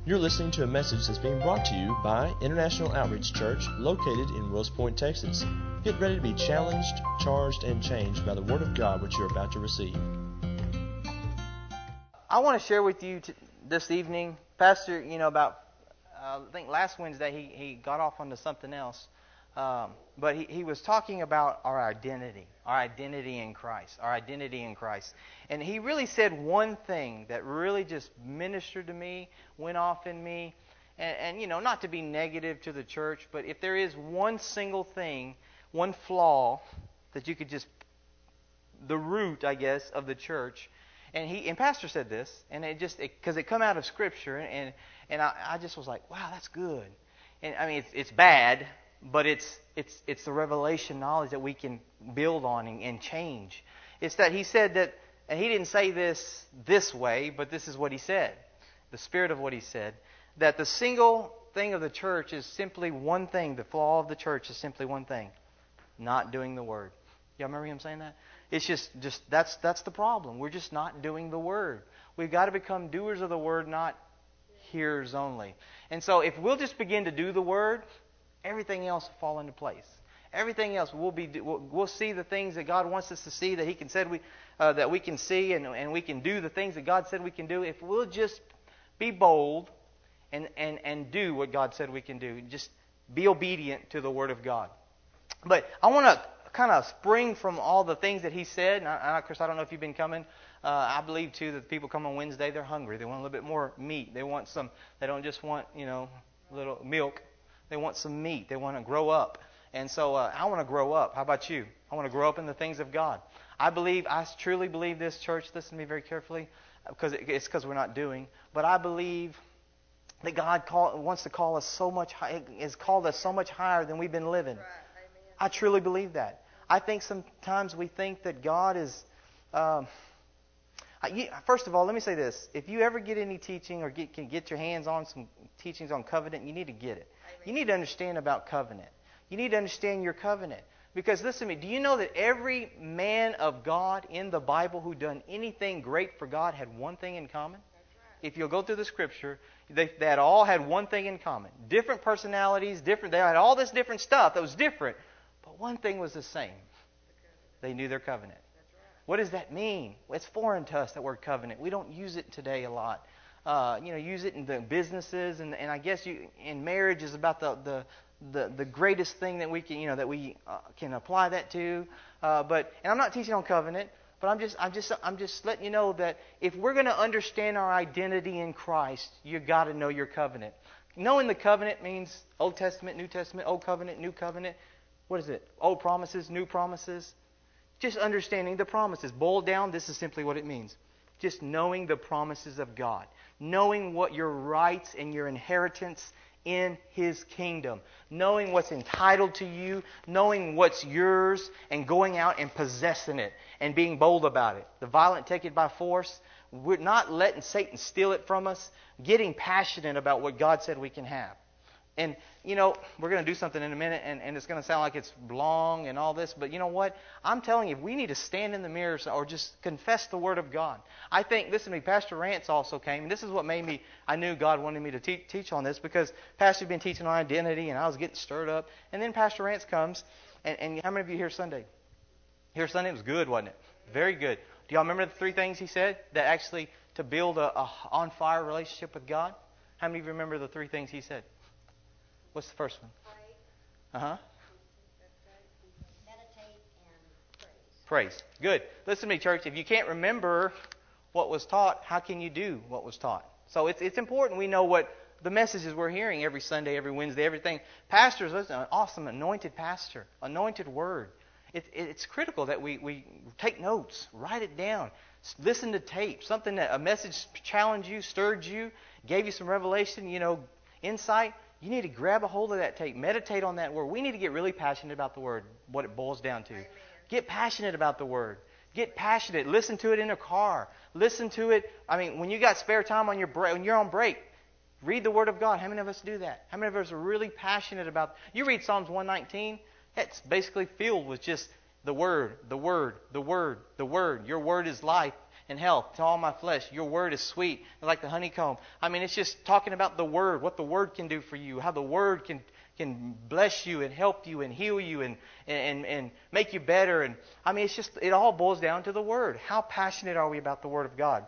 You're listening to a message that's being brought to you by International Outreach Church, located in Wills Point, Texas. Get ready to be challenged, charged, and changed by the Word of God which you're about to receive. I want to share with you this evening, Pastor, about, I think last Wednesday he got off onto something else. But he was talking about our identity in Christ. And he really said one thing that really just ministered to me, went off in me. And not to be negative to the church, but if there is one single thing, one flaw that you could just, the root, I guess, of the church. And Pastor said this, and because it come out of Scripture, and I just was like, wow, that's good. And I mean, it's bad, but it's the revelation knowledge that we can build on and change. It's that he said that, and he didn't say this way, but this is what he said. The spirit of what he said, that the single thing of the church is simply one thing. The flaw of the church is simply one thing: not doing the Word. Y'all remember him saying that? It's just that's the problem. We're just not doing the Word. We've got to become doers of the Word, not hearers only. And so if we'll just begin to do the Word, everything else will fall into place. Everything else we'll see the things that God wants us to see, that He said that we can see, and we can do the things that God said we can do. If we'll just be bold and do what God said we can do, just be obedient to the Word of God. But I want to kind of spring from all the things that he said. And Chris, I don't know if you've been coming. I believe too that the people come on Wednesday, they're hungry. They want a little bit more meat. They don't just want little milk. They want some meat. They want to grow up. And so I want to grow up. How about you? I want to grow up in the things of God. I truly believe this, church. Listen to me very carefully, because we're not doing. But I believe that God wants to call us so much. Has called us so much higher than we've been living. I truly believe that. I think sometimes we think that God is... first of all, let me say this. If you ever get any teaching or can get your hands on some teachings on covenant, you need to get it. Amen. You need to understand about covenant. You need to understand your covenant. Because listen to me, do you know that every man of God in the Bible who done anything great for God had one thing in common? If you'll go through the Scripture, they had all had one thing in common. Different personalities, they had all this different stuff that was different. But one thing was the same. They knew their covenant. What does that mean? Well, it's foreign to us, that word covenant. We don't use it today a lot. Use it in the businesses, and I guess in marriage is about the greatest thing that we can apply that to. And I'm not teaching on covenant, but I'm just letting you know that if we're going to understand our identity in Christ, you got to know your covenant. Knowing the covenant means Old Testament, New Testament, Old Covenant, New Covenant. What is it? Old promises, new promises. Just understanding the promises. Boiled down, this is simply what it means. Just knowing the promises of God. Knowing what your rights and your inheritance in His kingdom. Knowing what's entitled to you. Knowing what's yours. And going out and possessing it. And being bold about it. The violent take it by force. We're not letting Satan steal it from us. Getting passionate about what God said we can have. And, we're going to do something in a minute, and it's going to sound like it's long and all this, but you know what? I'm telling you, we need to stand in the mirrors or just confess the Word of God. I think, listen to me, Pastor Rance also came, and this is what I knew God wanted me to teach on this, because Pastor's been teaching on identity, and I was getting stirred up. And then Pastor Rance comes, and how many of you here Sunday? Here Sunday? It was good, wasn't it? Very good. Do y'all remember the three things he said that actually to build a on-fire relationship with God? How many of you remember the three things he said? What's the first one? Pray. Meditate and praise. Good. Listen to me, church. If you can't remember what was taught, how can you do what was taught? So it's important we know what the messages we're hearing every Sunday, every Wednesday, everything. Pastors, listen, an awesome anointed pastor, anointed word. It's critical that we take notes, write it down, listen to tape, something that a message challenged you, stirred you, gave you some revelation, insight. You need to grab a hold of that tape. Meditate on that word. We need to get really passionate about the word, what it boils down to. Amen. Get passionate about the word. Get passionate. Listen to it in a car. Listen to it. When you got spare time when you're on break, read the Word of God. How many of us do that? How many of us are really passionate about... You read Psalms 119, it's basically filled with just the Word, the Word, the Word, the Word. Your Word is life. and health to all my flesh. Your word is sweet, like the honeycomb. I mean, it's just talking about the word, what the word can do for you, how the word can bless you and help you and heal you and make you better. And I mean, it all boils down to the word. How passionate are we about the word of God?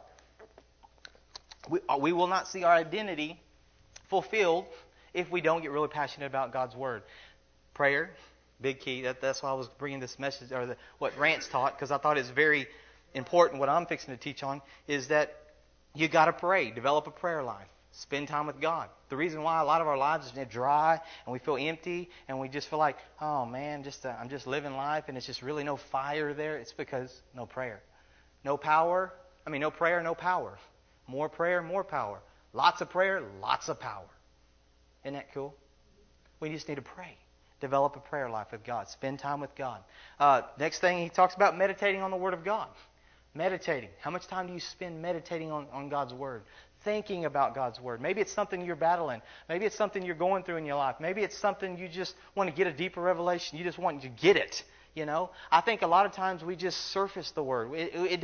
We will not see our identity fulfilled if we don't get really passionate about God's word. Prayer, big key. That's why I was bringing this message, or what Rance taught, because I thought it's very important. What I'm fixing to teach on is that you got to pray. Develop a prayer life. Spend time with God. The reason why a lot of our lives is dry and we feel empty and we just feel like, oh man, I'm just living life and it's just really no fire there. It's because no prayer. No power. No prayer, no power. More prayer, more power. Lots of prayer, lots of power. Isn't that cool? We just need to pray. Develop a prayer life with God. Spend time with God. Next thing, he talks about meditating on the Word of God. Meditating. How much time do you spend meditating on God's Word? Thinking about God's Word. Maybe it's something you're battling. Maybe it's something you're going through in your life. Maybe it's something you just want to get a deeper revelation. You just want to get it. I think a lot of times we just surface the Word.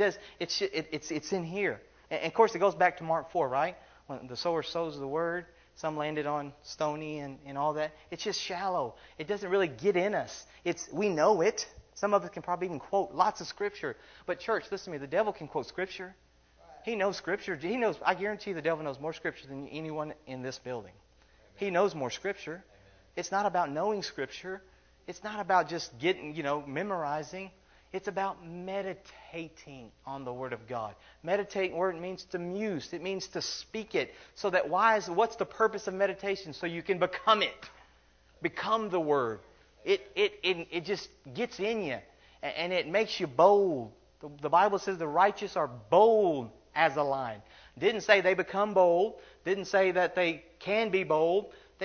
It's in here. And of course, it goes back to Mark 4, right? When the sower sows the Word, some landed on stony and all that. It's just shallow. It doesn't really get in us. We know it. Some of us can probably even quote lots of Scripture. But church, listen to me. The devil can quote Scripture. He knows Scripture. I guarantee the devil knows more Scripture than anyone in this building. Amen. He knows more Scripture. Amen. It's not about knowing Scripture. It's not about just memorizing. It's about meditating on the Word of God. Meditate word means to muse. It means to speak it. So that what's the purpose of meditation? So you can become it. Become the Word. It just gets in you. And it makes you bold. The Bible says the righteous are bold as a lion. Didn't say they become bold. Didn't say that they can be bold.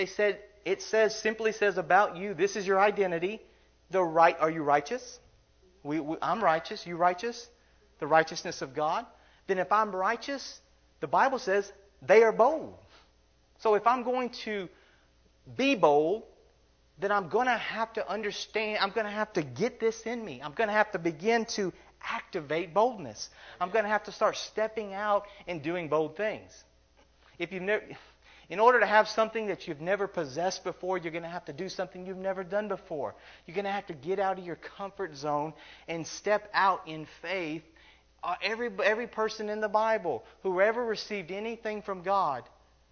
Simply says about you, this is your identity. Are you righteous? I'm righteous. You righteous? The righteousness of God. Then if I'm righteous, the Bible says they are bold. So if I'm going to be bold, then I'm going to have to understand, I'm going to have to get this in me. I'm going to have to begin to activate boldness. I'm going to have to start stepping out and doing bold things. In order to have something that you've never possessed before, you're going to have to do something you've never done before. You're going to have to get out of your comfort zone and step out in faith. Every person in the Bible, whoever received anything from God,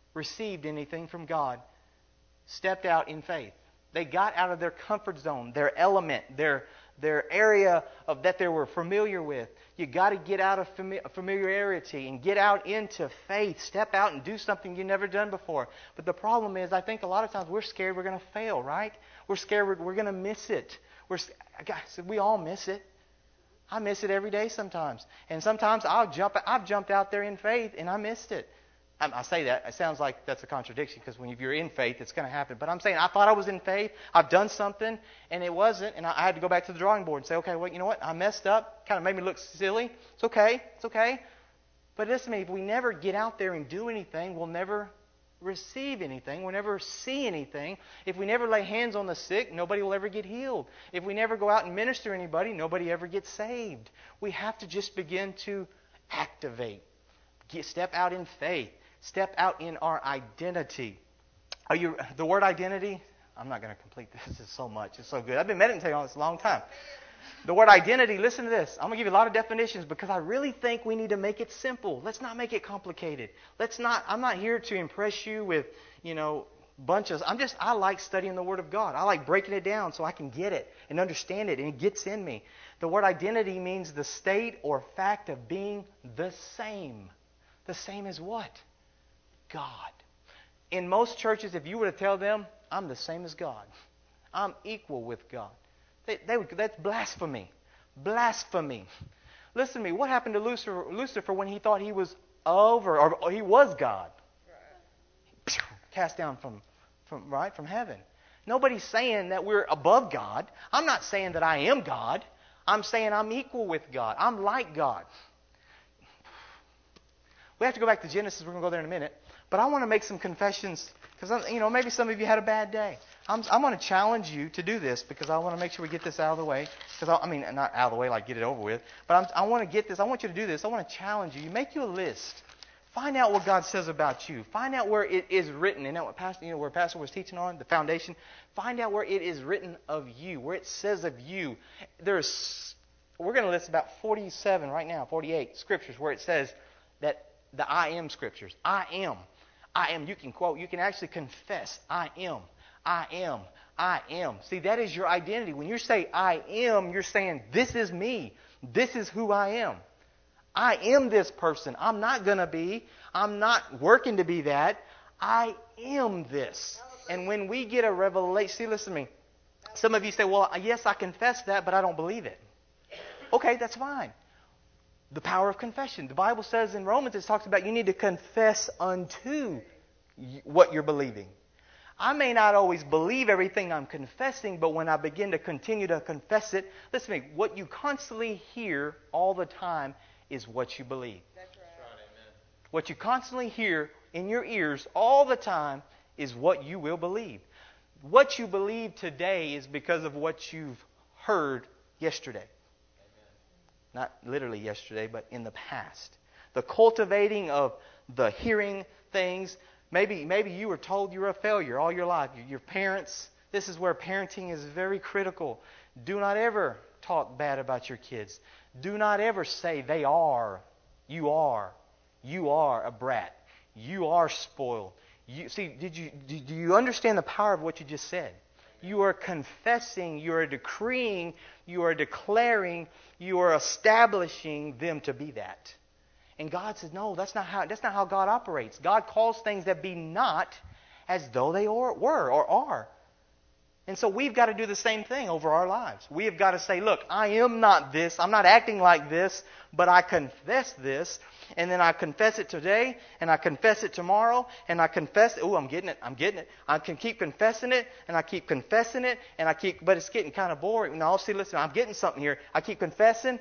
stepped out in faith. They got out of their comfort zone, their element, their area that they were familiar with. You got to get out of familiarity and get out into faith. Step out and do something you've never done before. But the problem is, I think a lot of times we're scared we're going to fail, right? We're scared we're going to miss it. Guys, we all miss it. I miss it every day sometimes. And sometimes I've jumped out there in faith and I missed it. I say that. It sounds like that's a contradiction because if you're in faith, it's going to happen. But I'm saying I thought I was in faith. I've done something, and it wasn't. And I had to go back to the drawing board and say, okay, well, you know what? I messed up. Kind of made me look silly. It's okay. It's okay. But listen to me. If we never get out there and do anything, we'll never receive anything. We'll never see anything. If we never lay hands on the sick, nobody will ever get healed. If we never go out and minister to anybody, nobody ever gets saved. We have to just begin to activate. Step out in faith. Step out in our identity. The word identity, I'm not going to complete this. It's so much. It's so good. I've been meditating on this a long time. The word identity, listen to this. I'm going to give you a lot of definitions because I really think we need to make it simple. Let's not make it complicated. I'm not here to impress you with, bunches. I like studying the Word of God. I like breaking it down so I can get it and understand it and it gets in me. The word identity means the state or fact of being the same. The same as what? God. In most churches, if you were to tell them, I'm the same as God. I'm equal with God. That's blasphemy. Blasphemy. Listen to me. What happened to Lucifer when he thought he was or he was God? Right. Cast down from heaven. Nobody's saying that we're above God. I'm not saying that I am God. I'm saying I'm equal with God. I'm like God. We have to go back to Genesis. We're going to go there in a minute. But I want to make some confessions because, maybe some of you had a bad day. I'm going to challenge you to do this because I want to make sure we get this out of the way. Because I mean, not out of the way like get it over with. But I want to get this. I want you to do this. I want to challenge you. You make you a list. Find out what God says about you. Find out where it is written. And what where Pastor was teaching on, the foundation. Find out where it is written of you, where it says of you. We're going to list about 47 right now, 48 scriptures where it says that the I am scriptures. I am. I am. You can quote. You can actually confess. I am. I am. I am. See, that is your identity. When you say I am, you're saying this is me. This is who I am. I am this person. I'm not going to be. I'm not working to be that. I am this. And when we get a revelation, see, listen to me. Some of you say, well, yes, I confess that, but I don't believe it. Okay, that's fine. The power of confession. The Bible says in Romans, it talks about you need to confess unto what you're believing. I may not always believe everything I'm confessing, but when I begin to continue to confess it, listen to me, what you constantly hear all the time is what you believe. That's right. Amen. What you constantly hear in your ears all the time is what you will believe. What you believe today is because of what you've heard yesterday. Amen. Not literally yesterday, but in the past. The cultivating of the hearing things. Maybe you were told you were a failure all your life. Your parents, this is where parenting is very critical. Do not ever talk bad about your kids. Do not ever say they are. You are. You are a brat. You are spoiled. Do you understand the power of what you just said? You are confessing, you are decreeing, you are declaring, you are establishing them to be that. And God says, no, that's not how God operates. God calls things that be not as though they were or are. And so we've got to do the same thing over our lives. We have got to say, look, I am not this. I'm not acting like this, but I confess this. And then I confess it today, and I confess it tomorrow, and I confess it. Oh, I'm getting it. I can keep confessing it, and I keep confessing it, but it's getting kind of boring. No, see, listen, I'm getting something here. I keep confessing,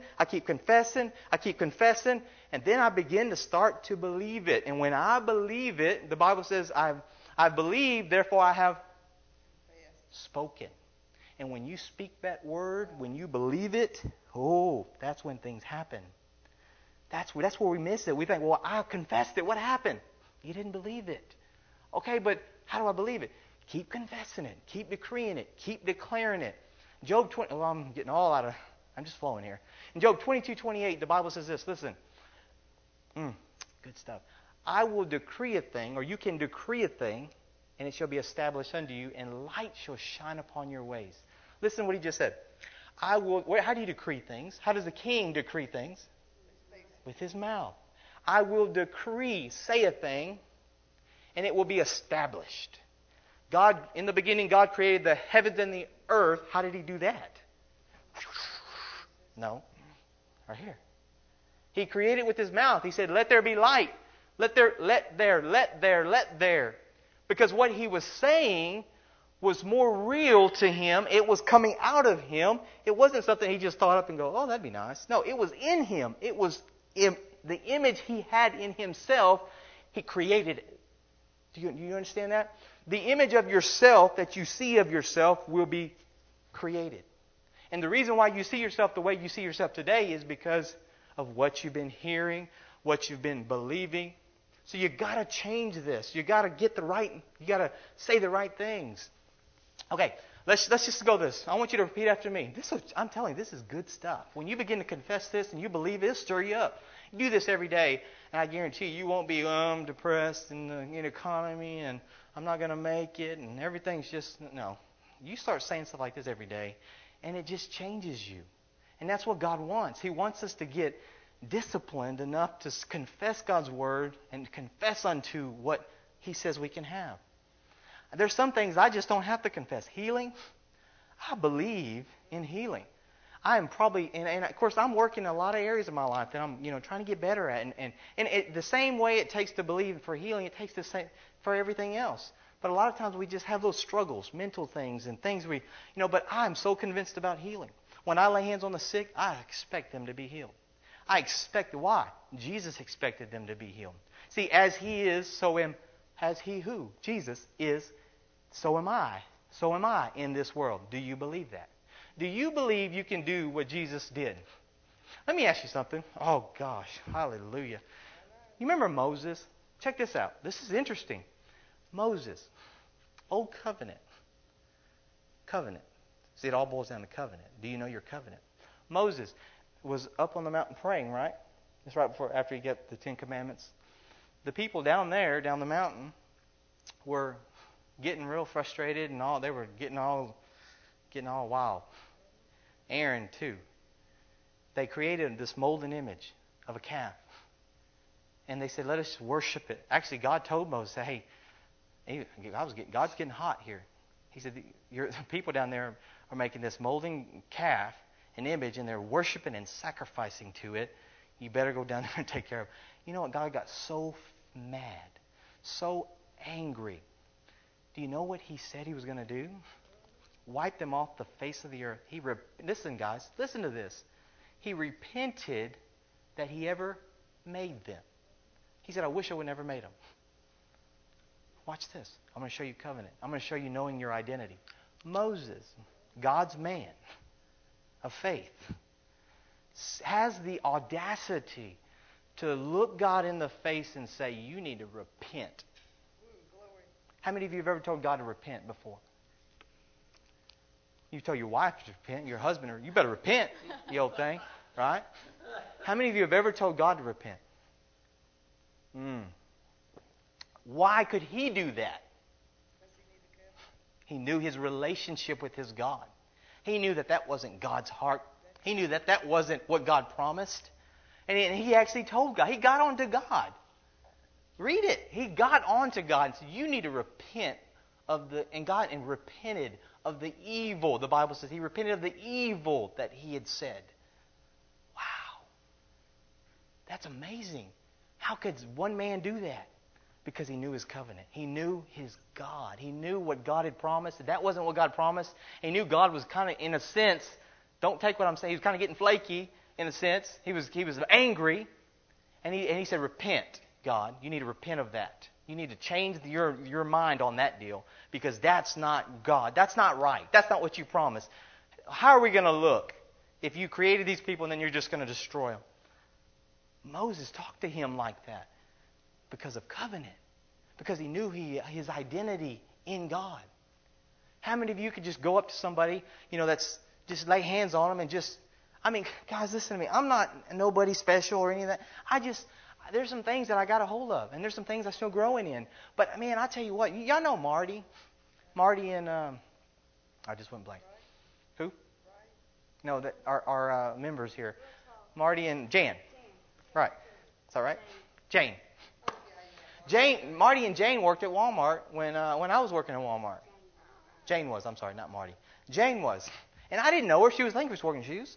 and then I begin to start to believe it. And when I believe it, the Bible says, I believe, therefore I have spoken. And when you speak that word, when you believe it, that's when things happen. That's where we miss it. We think, well, I confessed it. What happened? You didn't believe it. Okay, but how do I believe it? Keep confessing it. Keep decreeing it. Keep declaring it. Job 20. Well, I'm getting all out of. I'm just flowing here. In Job 22:28, the Bible says this. Listen. Good stuff. I will decree a thing, or you can decree a thing, and it shall be established unto you, and light shall shine upon your ways. Listen to what he just said. How do you decree things? How does a king decree things? With his mouth. I will decree, say a thing, and it will be established. God, in the beginning, God created the heavens and the earth. How did he do that? No. Right here. He created with his mouth. He said, let there be light. Let there. Because what he was saying was more real to him. It was coming out of him. It wasn't something he just thought up and go, oh, that'd be nice. No, it was in him. It was the image he had in himself. He created it. Do you understand that? The image of yourself that you see of yourself will be created. And the reason why you see yourself the way you see yourself today is because of what you've been hearing, what you've been believing. So you got to change this. You got to you got to say the right things. Okay, let's just go this. I want you to repeat after me. I'm telling you, this is good stuff. When you begin to confess this and you believe it, it'll stir you up. You do this every day, and I guarantee you won't be depressed in the economy, and I'm not going to make it, and everything's just, no. You start saying stuff like this every day, and it just changes you. And that's what God wants. He wants us to get disciplined enough to confess God's word and confess unto what He says we can have. There's some things I just don't have to confess. Healing, I believe in healing. I am probably, and of course I'm working in a lot of areas of my life that I'm trying to get better at. And the same way it takes to believe for healing, it takes the same for everything else. But a lot of times we just have those struggles, mental things and things but I'm so convinced about healing. When I lay hands on the sick, I expect them to be healed. Why? Jesus expected them to be healed. See, as He is, as He who? Jesus is, so am I. So am I in this world. Do you believe that? Do you believe you can do what Jesus did? Let me ask you something. Oh, gosh. Hallelujah. You remember Moses? Check this out. This is interesting. Moses, Old Covenant. Covenant. See, it all boils down to covenant. Do you know your covenant? Moses was up on the mountain praying, right? That's right after he got the 10 Commandments. The people down there, down the mountain, were getting real frustrated and all. They were getting all wild. Aaron too. They created this molten image of a calf, and they said, "Let us worship it." Actually, God told Moses, "Hey, God's getting hot here." He said, the people down there are making this molten calf, an image, and they're worshiping and sacrificing to it. You better go down there and take care of it. You know what? God got so mad, so angry. Do you know what he said he was going to do? Wipe them off the face of the earth. Listen, guys, listen to this. He repented that he ever made them. He said, "I wish I would never made them." Watch this. I'm going to show you covenant. I'm going to show you knowing your identity. Moses, God's man of faith, has the audacity to look God in the face and say, "You need to repent." How many of you have ever told God to repent before? You tell your wife to repent, your husband, or "You better repent," the old thing, right? How many of you have ever told God to repent? Why could he do that? He knew his relationship with his God. He knew that wasn't God's heart. He knew that wasn't what God promised. And he actually told God. He got on to God. Read it. He got on to God and said, "You need to repent and repented of the evil." The Bible says he repented of the evil that he had said. Wow. That's amazing. How could one man do that? Because he knew his covenant. He knew his God. He knew what God had promised. That wasn't what God promised. He knew God was kind of, in a sense, don't take what I'm saying, he was kind of getting flaky, in a sense. He was angry. And he said, "Repent, God. You need to repent of that. You need to change your mind on that deal, because that's not God. That's not right. That's not what you promised. How are we going to look if you created these people and then you're just going to destroy them?" Moses talked to him like that because of covenant, because he knew his identity in God. How many of you could just go up to somebody, that's just lay hands on them and guys, listen to me. I'm not nobody special or any of that. There's some things that I got a hold of, and there's some things I'm still growing in. But man, I tell you what, y'all know Marty and I just went blank. Who? No, our members here, Marty and Jan. Right? Is that right? Jane. Marty and Jane worked at Walmart when I was working at Walmart. Jane was. I'm sorry, not Marty. Jane was, and I didn't know her. She was working shoes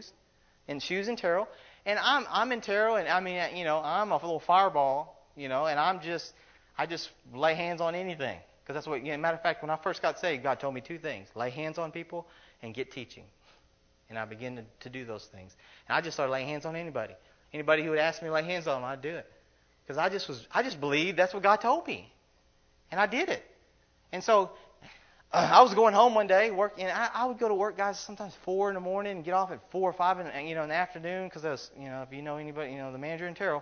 in Terrell. And I'm in Terrell, and I'm a little fireball, and I just lay hands on anything, because that's what. Matter of fact, when I first got saved, God told me two things: lay hands on people and get teaching. And I began to do those things. And I just started laying hands on anybody. Anybody who would ask me to lay hands on them, I'd do it, because I just believed that's what God told me, and I did it. And so I was going home one day, working. I would go to work, guys, sometimes 4 a.m. and get off at 4 or 5 in the afternoon, because I was, if you know anybody, the manager in Terrell,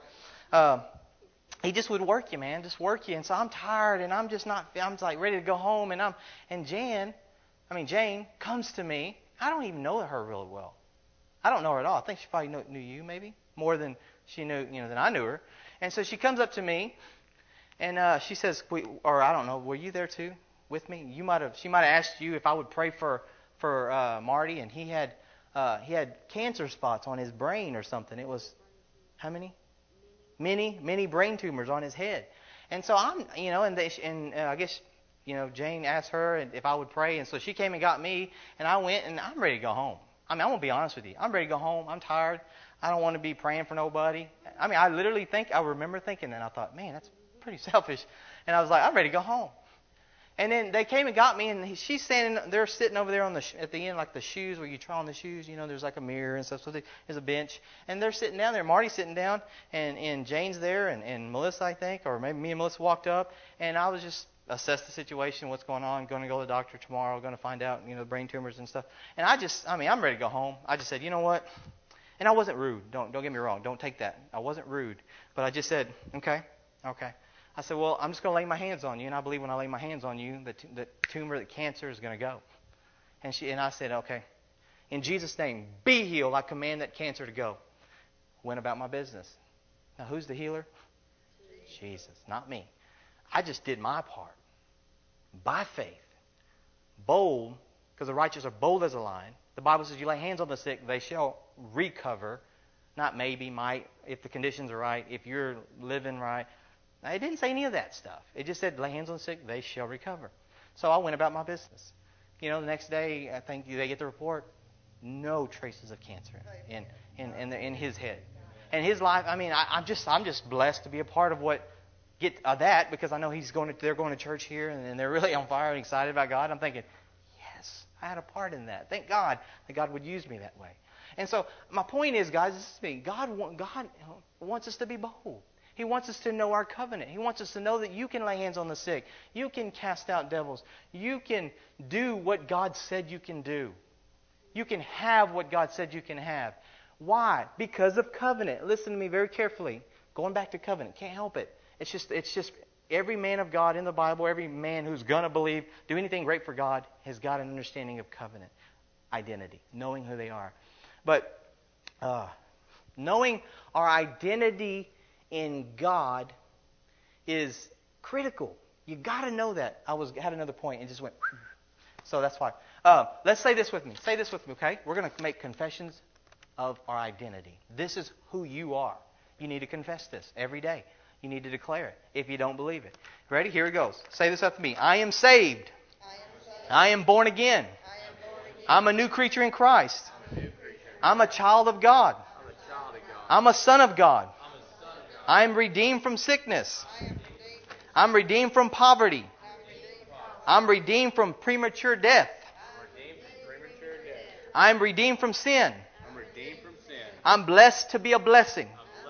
he just would work you, man, just work you. And so I'm tired, and I'm like ready to go home, and Jane comes to me. I don't even know her really well. I don't know her at all. I think she probably knew you, maybe more than she knew, than I knew her. And so she comes up to me, and she says, or I don't know, were you there too? With me, she might have asked you if I would pray for Marty, and he had cancer spots on his brain or something. It was how many? Many brain tumors on his head. And so I'm, I guess Jane asked her if I would pray, and so she came and got me, and I went, and I'm ready to go home. I'm gonna be honest with you. I'm ready to go home. I'm tired. I don't want to be praying for nobody. I remember thinking, and I thought, man, that's pretty selfish. And I was like, I'm ready to go home. And then they came and got me, and she's standing. They're sitting over there at the end, like the shoes where you try on the shoes. There's like a mirror and stuff. So there's a bench, and they're sitting down there. Marty's sitting down, and Jane's there, and Melissa, I think, or maybe me and Melissa walked up, and I was just assess the situation, what's going on, going to go to the doctor tomorrow, going to find out, the brain tumors and stuff. And I'm ready to go home. I just said, you know what? And I wasn't rude. Don't get me wrong. Don't take that. I wasn't rude. But I just said, okay. I said, well, I'm just going to lay my hands on you. And I believe when I lay my hands on you, the tumor, the cancer is going to go. And I said, okay. In Jesus' name, be healed. I command that cancer to go. Went about my business. Now, who's the healer? Jesus, not me. I just did my part. By faith. Bold, because the righteous are bold as a lion. The Bible says you lay hands on the sick, they shall recover. Not maybe, might, if the conditions are right, if you're living right. Now, it didn't say any of that stuff. It just said lay hands on the sick, they shall recover. So I went about my business. The next day, I think they get the report. No traces of cancer in his head. And his life, I'm just blessed to be a part of that because I know they're going to church here and they're really on fire and excited about God. I'm thinking, yes, I had a part in that. Thank God that God would use me that way. And so my point is, guys, this is me. God wants us to be bold. He wants us to know our covenant. He wants us to know that you can lay hands on the sick. You can cast out devils. You can do what God said you can do. You can have what God said you can have. Why? Because of covenant. Listen to me very carefully. Going back to covenant. Can't help it. It's just every man of God in the Bible, every man who's going to believe, do anything great for God, has got an understanding of covenant. Identity. Knowing who they are. But knowing our identity in God is critical. You got to know that. Had another point and just went. So that's why. Let's say this with me. Say this with me, okay? We're going to make confessions of our identity. This is who you are. You need to confess this every day. You need to declare it if you don't believe it. Ready? Here it goes. Say this after me. I am saved. I am born again. I'm a new creature in Christ. I'm a child of God. I'm a son of God. I am redeemed from sickness. I'm redeemed from poverty. I'm redeemed from premature death. I'm redeemed from sin. I'm blessed to be a blessing.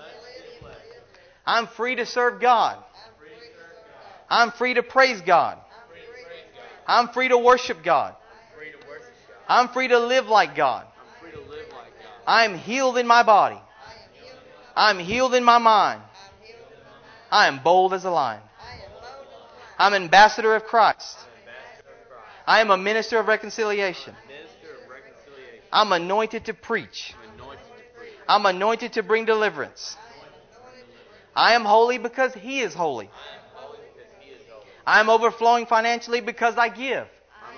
I'm free to serve God. I'm free to praise God. I'm free to worship God. I'm free to live like God. I'm healed in my body. I'm healed in my mind. I am bold as a lion. I'm an ambassador of Christ. I am a minister of reconciliation. I'm anointed to preach. I'm anointed to bring deliverance. I am holy because He is holy. I am overflowing financially because I give.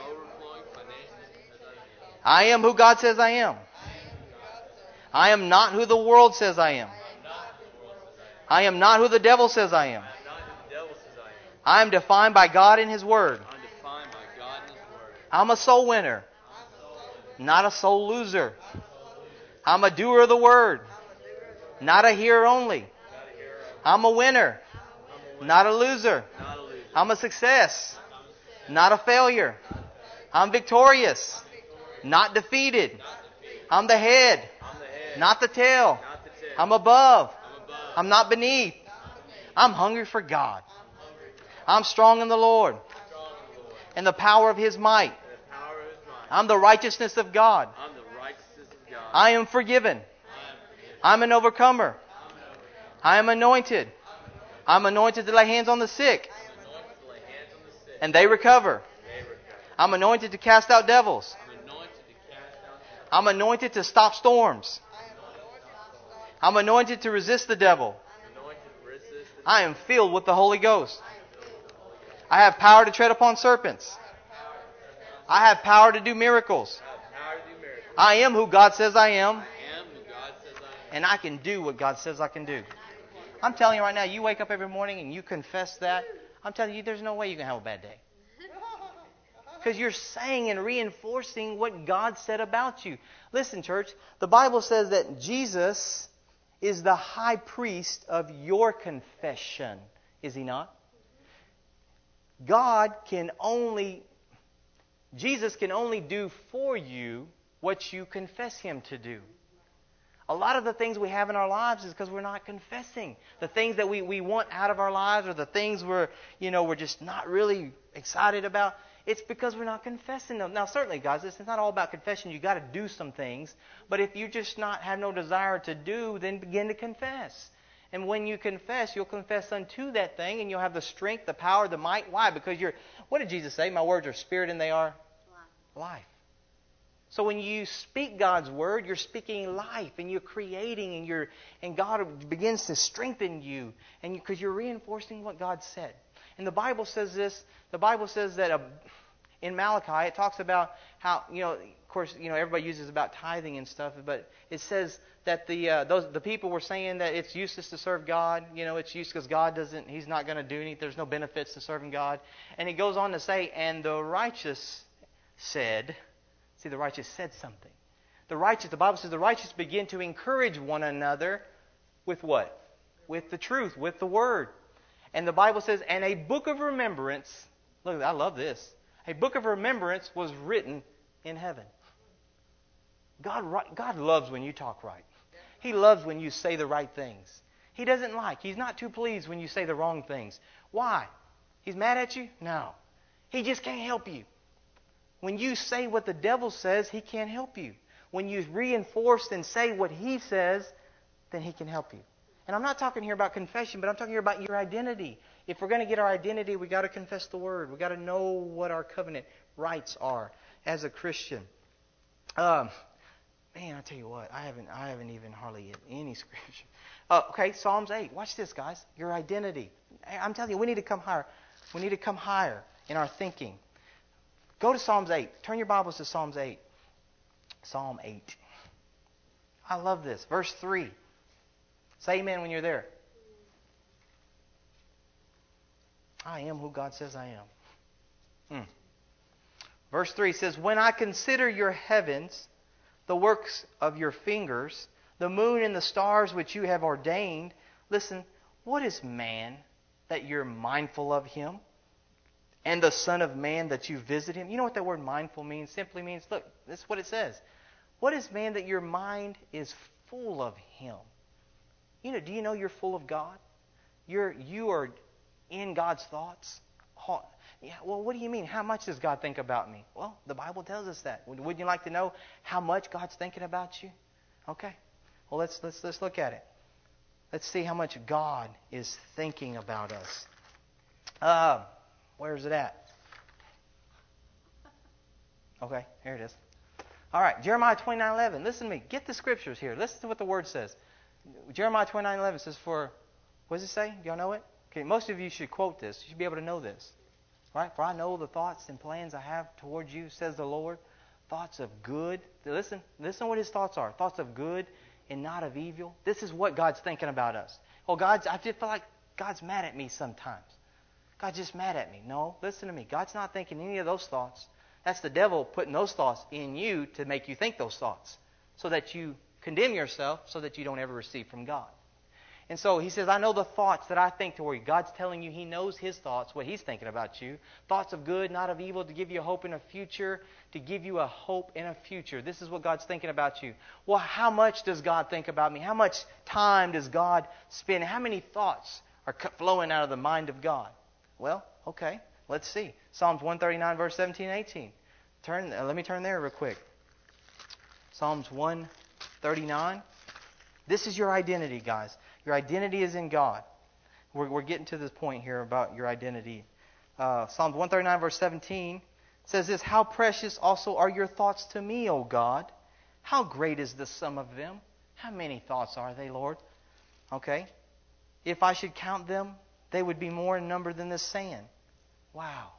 I am who God says I am. I am not who the world says I am. I am not who the devil says I am. I am defined by God in His Word. I'm a soul winner, not a soul loser. I'm a doer of the Word, not a hearer only. I'm a winner, not a loser. I'm a success, not a failure. I'm victorious, not defeated. I'm the head, not the tail. I'm above. I'm not beneath. I'm hungry for God. I'm strong in the Lord and the power of His might. I'm the righteousness of God. I am forgiven. I'm an overcomer. I am anointed. I'm anointed to lay hands on the sick and they recover. I'm anointed to cast out devils. I'm anointed to stop storms. I'm anointed to resist the devil. I am filled with the Holy Ghost. I have power to tread upon serpents. I have power to do miracles. I am who God says I am. And I can do what God says I can do. I'm telling you right now, you wake up every morning and you confess that, I'm telling you, there's no way you can have a bad day. Because you're saying and reinforcing what God said about you. Listen, church, the Bible says that Jesus is the high priest of your confession. Is He not? Jesus can only do for you what you confess Him to do. A lot of the things we have in our lives is because we're not confessing. The things that we want out of our lives, or the things we're just not really excited about, it's because we're not confessing them. Now, certainly, guys, it's not all about confession. You've got to do some things. But if you just have no desire to do, then begin to confess. And when you confess, you'll confess unto that thing, and you'll have the strength, the power, the might. Why? Because what did Jesus say? My words are spirit and they are life. So when you speak God's word, you're speaking life, and you're creating, and God begins to strengthen you, and because you're reinforcing what God said. And the Bible says this. The Bible says that in Malachi, it talks about how, of course, everybody uses about tithing and stuff, but it says that the people were saying that it's useless to serve God. It's useless because He's not going to do anything. There's no benefits to serving God. And it goes on to say, and the righteous said. See, the righteous said something. The Bible says the righteous begin to encourage one another with what? With the truth, with the Word. And the Bible says, and a book of remembrance, look, I love this. A book of remembrance was written in heaven. God loves when you talk right. He loves when you say the right things. He's not too pleased when you say the wrong things. Why? He's mad at you? No. He just can't help you. When you say what the devil says, he can't help you. When you reinforce and say what he says, then he can help you. And I'm not talking here about confession, but I'm talking here about your identity. If we're going to get our identity, we've got to confess the Word. We've got to know what our covenant rights are as a Christian. Man, I tell you what, I haven't even hardly hit any scripture. Okay, Psalms 8. Watch this, guys. Your identity. I'm telling you, we need to come higher. We need to come higher in our thinking. Go to Psalms 8. Turn your Bibles to Psalms 8. Psalm 8. I love this. Verse 3. Say amen when you're there. I am who God says I am. Verse 3 says, when I consider your heavens, the works of your fingers, the moon and the stars which you have ordained. Listen, what is man that you're mindful of him? And the Son of Man that you visit him? You know what that word mindful means? Simply means, look, this is what it says. What is man that your mind is full of him? Do you know you're full of God? You are in God's thoughts. Yeah, well, what do you mean? How much does God think about me? Well, the Bible tells us that. Wouldn't you like to know how much God's thinking about you? Okay. Well, let's look at it. Let's see how much God is thinking about us. Where is it at? Okay, here it is. All right, Jeremiah 29:11. Listen to me. Get the scriptures here. Listen to what the Word says. Jeremiah 29:11 says, what does it say? Do y'all know it? Okay, most of you should quote this. You should be able to know this. Right? For I know the thoughts and plans I have towards you, says the Lord. Thoughts of good. Listen what His thoughts are. Thoughts of good and not of evil. This is what God's thinking about us. Oh, I just feel like God's mad at me sometimes. God's just mad at me. No, listen to me. God's not thinking any of those thoughts. That's the devil putting those thoughts in you to make you think those thoughts, so that you condemn yourself, so that you don't ever receive from God. And so He says, I know the thoughts that I think toward you. God's telling you He knows His thoughts, what He's thinking about you. Thoughts of good, not of evil, to give you a hope in a future. To give you a hope in a future. This is what God's thinking about you. Well, how much does God think about me? How much time does God spend? How many thoughts are flowing out of the mind of God? Well, okay, let's see. Psalms 139, verse 17 and 18. Let me turn there real quick. Psalms 139. This is your identity, guys. Your identity is in God. We're getting to this point here about your identity. Psalms 139, verse 17 says this, how precious also are your thoughts to me, O God. How great is the sum of them? How many thoughts are they, Lord? Okay. If I should count them, they would be more in number than the sand. Wow.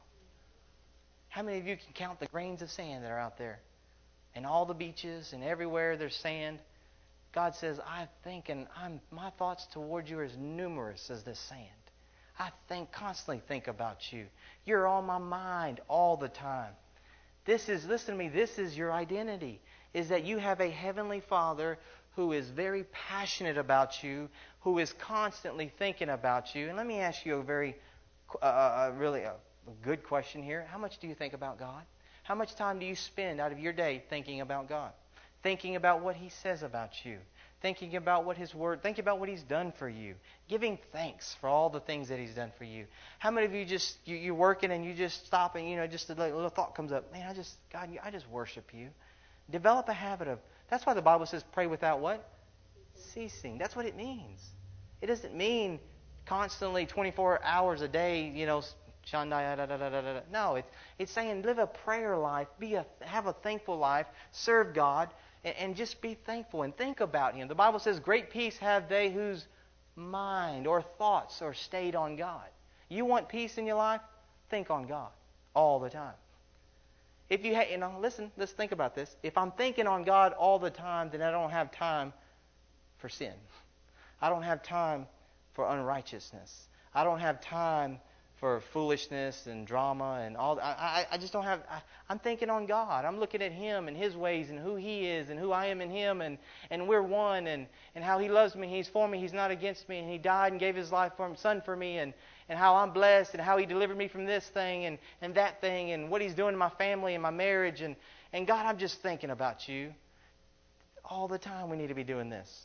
How many of you can count the grains of sand that are out there? And all the beaches and everywhere there's sand. God says, I think, and my thoughts toward you are as numerous as the sand. I constantly think about you. You're on my mind all the time. Listen to me, this is your identity, is that you have a heavenly Father who is very passionate about you, who is constantly thinking about you. And let me ask you a very, really a good question here. How much do you think about God? How much time do you spend out of your day thinking about God? Thinking about what He says about you? thinking about what His Word, thinking about what He's done for you, giving thanks for all the things that He's done for you. How many of you you're working and you just stop and just a little thought comes up, man, God, I just worship You. Develop a habit of. That's why the Bible says pray without what? Ceasing. That's what it means. It doesn't mean constantly 24 hours a day, no, it's saying live a prayer life, have a thankful life, serve God, and just be thankful and think about Him. The Bible says, great peace have they whose mind or thoughts are stayed on God. You want peace in your life? Think on God all the time. If you listen, let's think about this. If I'm thinking on God all the time, then I don't have time for sin. I don't have time for unrighteousness. I don't have time for foolishness and drama and all. I just don't have. I'm thinking on God. I'm looking at Him and His ways and who He is and who I am in Him and we're one and how He loves me. He's for me. He's not against me. And He died and gave His life for Son for me and how I'm blessed and how He delivered me from this thing and that thing and what He's doing in my family and my marriage and God, I'm just thinking about You all the time. We need to be doing this.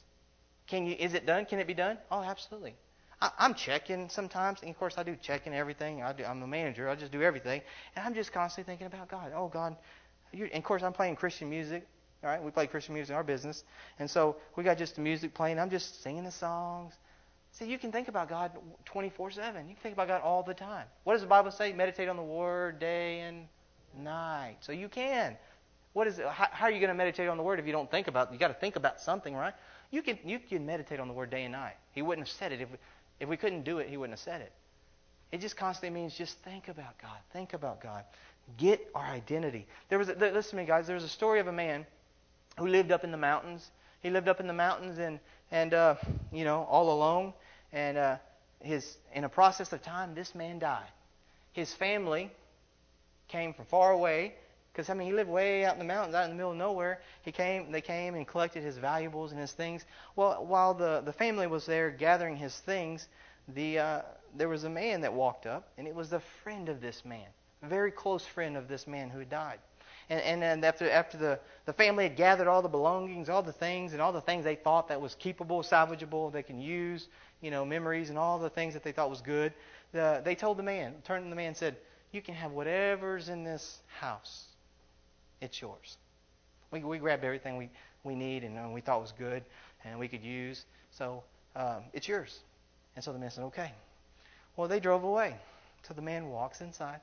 Is it done? Can it be done? Oh, absolutely. I'm checking sometimes, and of course I do checking everything. I'm a manager. I just do everything, and I'm just constantly thinking about God. Oh God, and of course I'm playing Christian music. All right, we play Christian music in our business, and so we got just the music playing. I'm just singing the songs. See, you can think about God 24/7. You can think about God all the time. What does the Bible say? Meditate on the Word day and night. So you can. How are you going to meditate on the Word if you don't think about it? You got to think about something, right? You can meditate on the Word day and night. He wouldn't have said it if we couldn't do it. He wouldn't have said it. It just constantly means just think about God. Think about God. Get our identity. Listen to me, guys. There was a story of a man who lived up in the mountains. He lived up in the mountains and all alone. And in a process of time, this man died. His family came from far away. Because, he lived way out in the mountains, out in the middle of nowhere. They came and collected his valuables and his things. Well, while the family was there gathering his things, there was a man that walked up, and it was a friend of this man, a very close friend of this man who had died. And then after the family had gathered all the belongings, all the things, and all the things they thought that was keepable, salvageable, they can use, memories and all the things that they thought was good, they told the man, turned to the man and said, you can have whatever's in this house. It's yours. We grabbed everything we need and we thought was good and we could use. So it's yours. And so the man said, okay. Well, they drove away. So the man walks inside,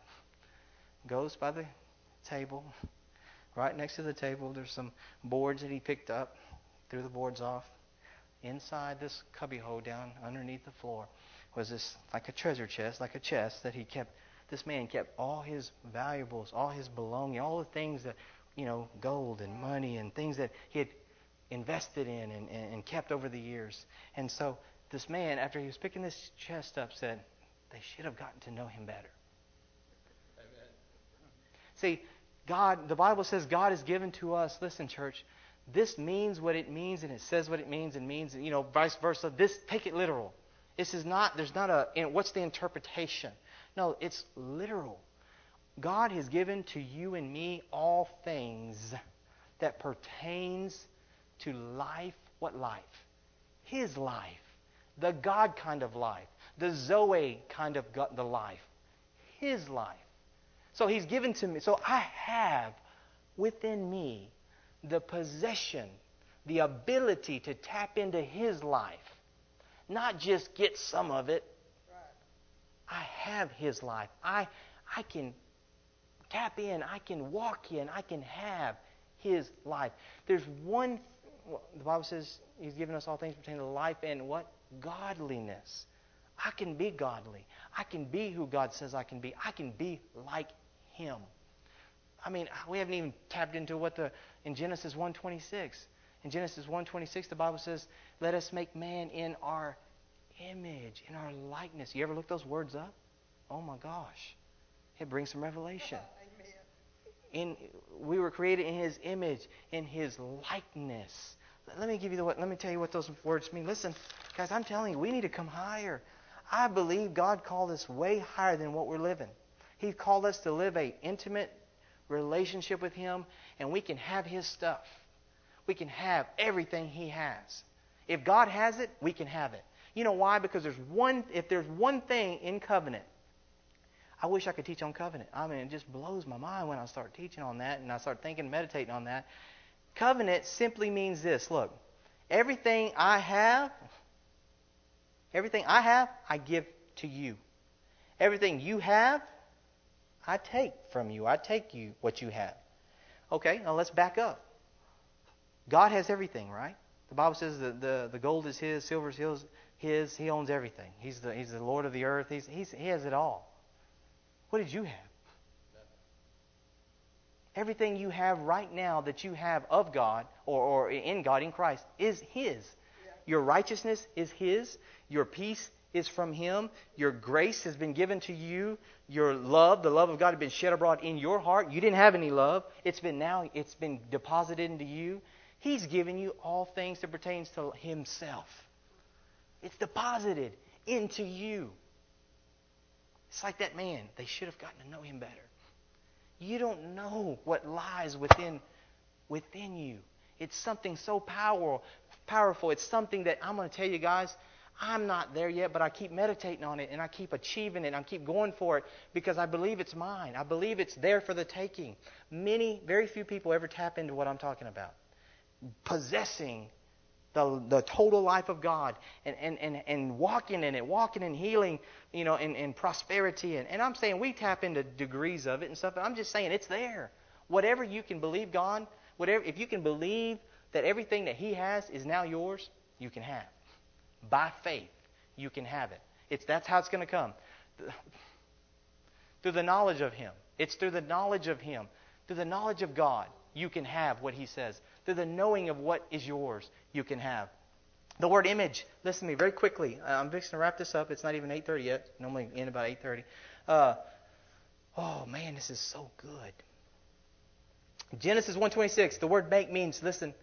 goes by the table. Right next to the table, there's some boards that he picked up, threw the boards off. Inside this cubbyhole down underneath the floor was this like a treasure chest, like a chest that he kept. This man kept all his valuables, all his belongings, all the things that, gold and money and things that he had invested in and kept over the years. And so this man, after he was picking this chest up, said, they should have gotten to know him better. Amen. See, the Bible says God has given to us, listen, church, this means what it means and it says what it means and means, vice versa. Take it literal. There's not what's the interpretation? No, it's literal. God has given to you and me all things that pertains to life. What life? His life. The God kind of life. The Zoe kind of the life. His life. So He's given to me. So I have within me the possession, the ability to tap into His life. Not just get some of it. I have His life. I can tap in. I can walk in. I can have His life. There's the Bible says He's given us all things pertaining to life and what? Godliness. I can be godly. I can be who God says I can be. I can be like Him. We haven't even tapped into in Genesis 1:26. In Genesis 1:26, the Bible says, let us make man in our image, in our likeness. You ever look those words up? Oh my gosh. It brings some revelation. We were created in His image, in His likeness. Let me tell you what those words mean. Listen, guys, I'm telling you, we need to come higher. I believe God called us way higher than what we're living. He called us to live an intimate relationship with Him, and we can have His stuff. We can have everything He has. If God has it, we can have it. You know why? Because if there's one thing in covenant, I wish I could teach on covenant. I mean, it just blows my mind when I start teaching on that and I start thinking, meditating on that. Covenant simply means this. Look, everything I have, I give to you. Everything you have, I take from you. I take you what you have. Okay, now let's back up. God has everything, right? The Bible says the gold is His, silver is His. He owns everything. He's the Lord of the earth. He has it all. What did you have? Everything you have right now that you have of God or in God, in Christ, is His. Your righteousness is His. Your peace is from Him. Your grace has been given to you. Your love, the love of God, has been shed abroad in your heart. You didn't have any love. It's been deposited into you. He's given you all things that pertains to Himself. It's deposited into you. It's like that man. They should have gotten to know him better. You don't know what lies within you. It's something so powerful. It's something that I'm going to tell you guys, I'm not there yet, but I keep meditating on it and I keep achieving it and I keep going for it because I believe it's mine. I believe it's there for the taking. Very few people ever tap into what I'm talking about. Possessing the total life of God and walking in it, walking in healing, in prosperity. And I'm saying we tap into degrees of it and stuff, but I'm just saying it's there. Whatever you can believe God, if you can believe that everything that He has is now yours, you can have. By faith, you can have it. That's how it's going to come. Through the knowledge of Him. It's through the knowledge of Him. Through the knowledge of God, you can have what He says. Through the knowing of what is yours, you can have. The word image, listen to me very quickly. I'm fixing to wrap this up. It's not even 8:30 yet. Normally end about 8:30. Oh man, this is so good. Genesis 1:26, the word make means, listen,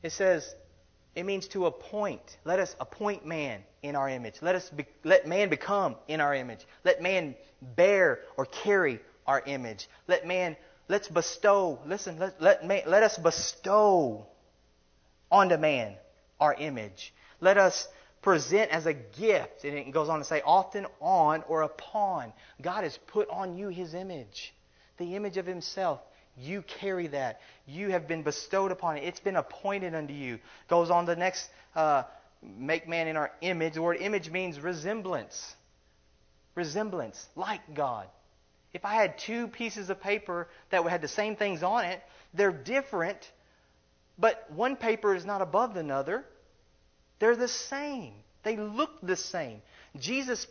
it means to appoint. Let us appoint man in our image. Let man become in our image. Let man bear or carry our image. Let's bestow. Listen, let us bestow onto man our image. Let us present as a gift. And it goes on to say, often on or upon. God has put on you His image, the image of Himself. You carry that. You have been bestowed upon it. It's been appointed unto you. Goes on the next, make man in our image. The word image means resemblance. Resemblance, like God. If I had two pieces of paper that had the same things on it, they're different, but one paper is not above another. They're the same. They look the same. Jesus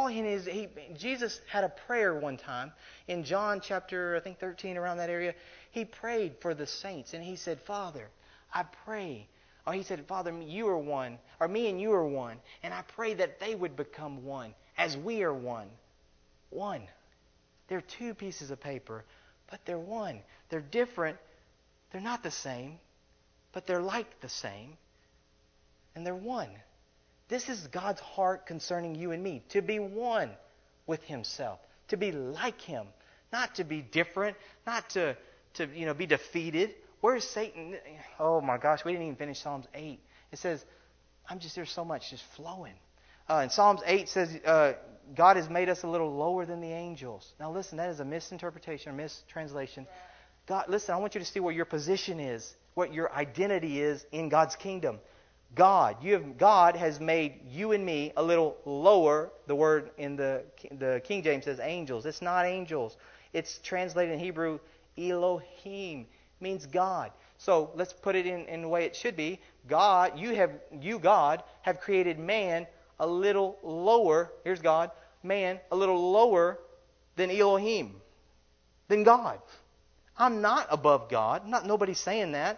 Jesus had a prayer one time in John chapter, I think 13, around that area. He prayed for the saints and He said, Father, I pray. Or He said, Father, you are one, or me and you are one, and I pray that they would become one as we are one. One. They're two pieces of paper, but they're one. They're different. They're not the same, but they're like the same. And they're one. This is God's heart concerning you and me. To be one with Himself. To be like Him. Not to be different. Not to be defeated. Where's Satan? Oh my gosh, we didn't even finish Psalms 8. It says, there's so much just flowing. In Psalms 8 says, God has made us a little lower than the angels. Now listen, that is a misinterpretation or mistranslation. God, listen, I want you to see where your position is, what your identity is in God's kingdom. God has made you and me a little lower. The word in the King James says angels. It's not angels. It's translated in Hebrew, Elohim. Means God. So let's put it in the way it should be. God, God, have created man a little lower. Here's God. Man a little lower than Elohim. Than God. I'm not above God. Nobody's saying that.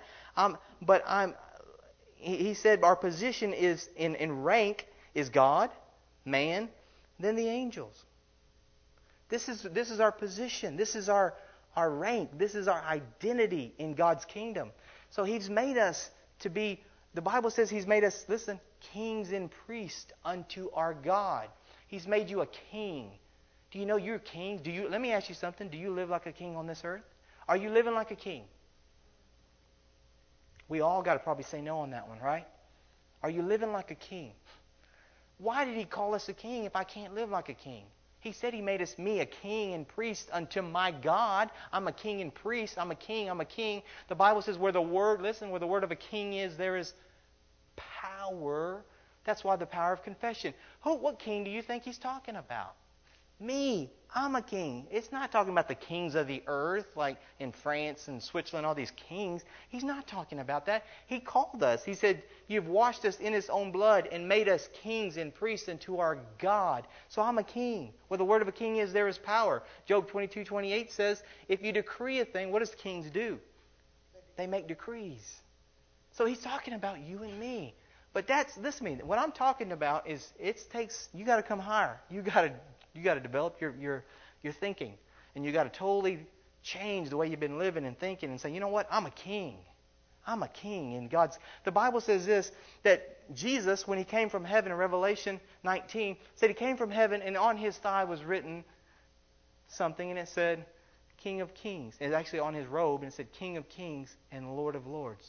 He said our position is in rank is God, man, then the angels. This is our position. This is our rank. This is our identity in God's kingdom. So He's made us to be, the Bible says He's made us, listen, kings and priests unto our God. He's made you a king. Do you know you're a king? Let me ask you something. Do you live like a king on this earth? Are you living like a king? We all got to probably say no on that one, right? Are you living like a king? Why did He call us a king if I can't live like a king? He said He made me a king and priest unto my God. I'm a king and priest. I'm a king. I'm a king. The Bible says where the word of a king is, there is power. That's why the power of confession. What king do you think He's talking about? Me. I'm a king. It's not talking about the kings of the earth, like in France and Switzerland, all these kings. He's not talking about that. He called us. He said, you've washed us in His own blood and made us kings and priests unto our God. So I'm a king. Where the word of a king is, there is power. Job 22:28 says, if you decree a thing, what does kings do? They make decrees. So He's talking about you and me. But listen to me. What I'm talking about is you got to come higher. You got to develop your thinking, and you got to totally change the way you've been living and thinking, and say, you know what? I'm a king. I'm a king. And the Bible says this, that Jesus, when He came from heaven in Revelation 19, said He came from heaven, and on His thigh was written something, and it said, King of Kings. It's actually on His robe, and it said, King of Kings and Lord of Lords.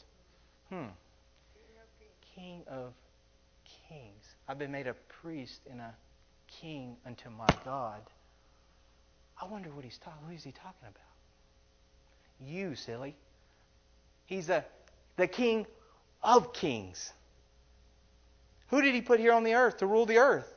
King of Kings. I've been made a priest and a king unto my God. I wonder who is He talking about? You, silly. He's the King of Kings. Who did He put here on the earth to rule the earth?